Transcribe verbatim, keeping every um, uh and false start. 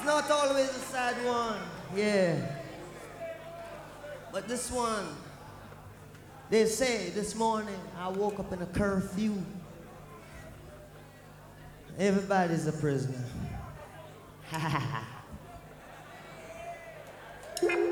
It's not always a sad one, yeah. But this one, they say this morning I woke up in a curfew. Everybody's a prisoner. Ha ha ha.